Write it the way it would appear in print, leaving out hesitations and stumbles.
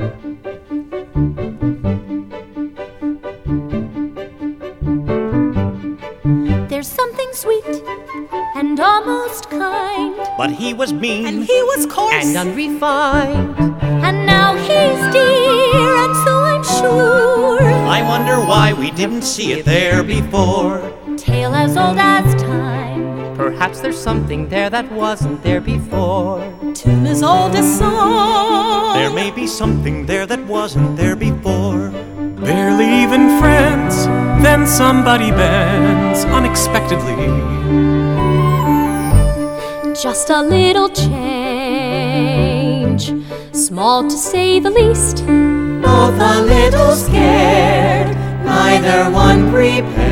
There's something sweet and almost kind, but he was mean, and he was coarse, and unrefined. And now he's dear, and so I'm sure I wonder why we didn't see it there before. Tale as old as time. Perhaps there's something there that wasn't there before. Tune as old as song. There may be something there that wasn't there before. Barely even friends, then somebody bends unexpectedly. Just a little change, small to say the least. Both a little scared, neither one prepared.